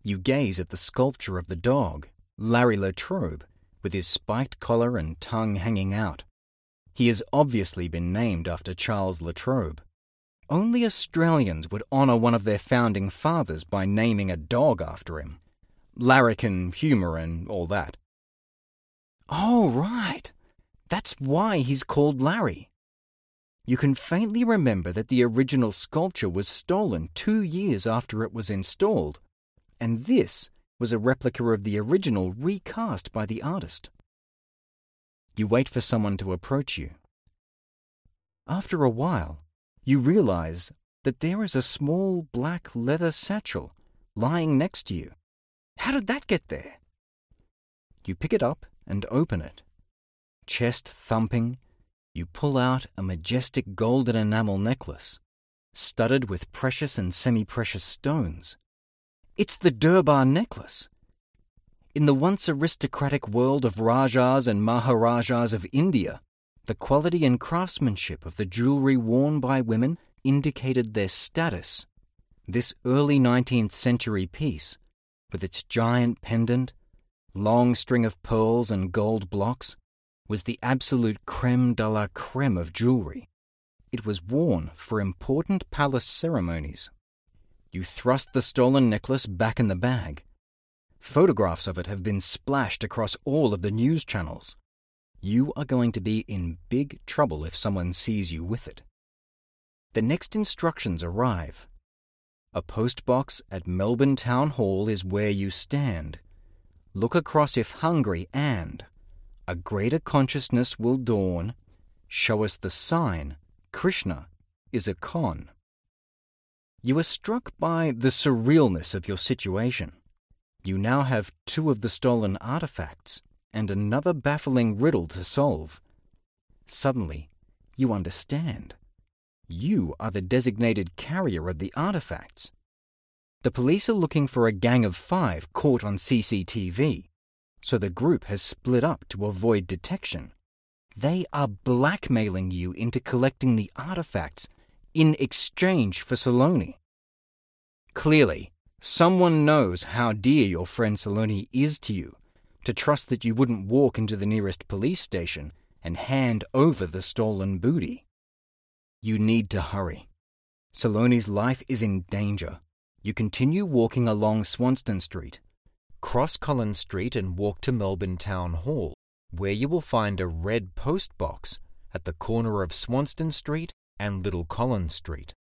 You gaze at the sculpture of the dog, Larry Latrobe, with his spiked collar and tongue hanging out. He has obviously been named after Charles Latrobe. Only Australians would honour one of their founding fathers by naming a dog after him. Larrikin humour and all that. Oh, right. That's why he's called Larry. You can faintly remember that the original sculpture was stolen 2 years after it was installed, and this was a replica of the original recast by the artist. You wait for someone to approach you. After a while, you realize that there is a small black leather satchel lying next to you. How did that get there? You pick it up and open it. Chest thumping, you pull out a majestic golden enamel necklace, studded with precious and semi-precious stones. It's the Durbar necklace. In the once aristocratic world of Rajas and Maharajas of India, the quality and craftsmanship of the jewellery worn by women indicated their status. This early 19th century piece, with its giant pendant, long string of pearls and gold blocks, was the absolute creme de la creme of jewellery. It was worn for important palace ceremonies. You thrust the stolen necklace back in the bag. Photographs of it have been splashed across all of the news channels. You are going to be in big trouble if someone sees you with it. The next instructions arrive. A postbox at Melbourne Town Hall is where you stand. Look across if hungry and a greater consciousness will dawn. Show us the sign. Krishna is a con. You are struck by the surrealness of your situation. You now have 2 of the stolen artifacts and another baffling riddle to solve. Suddenly, you understand. You are the designated carrier of the artifacts. The police are looking for a gang of 5 caught on CCTV, so the group has split up to avoid detection. They are blackmailing you into collecting the artifacts in exchange for Saloni. Clearly, someone knows how dear your friend Saloni is to you, to trust that you wouldn't walk into the nearest police station and hand over the stolen booty. You need to hurry. Saloni's life is in danger. You continue walking along Swanston Street. Cross Collins Street and walk to Melbourne Town Hall, where you will find a red post box at the corner of Swanston Street and Little Collins Street.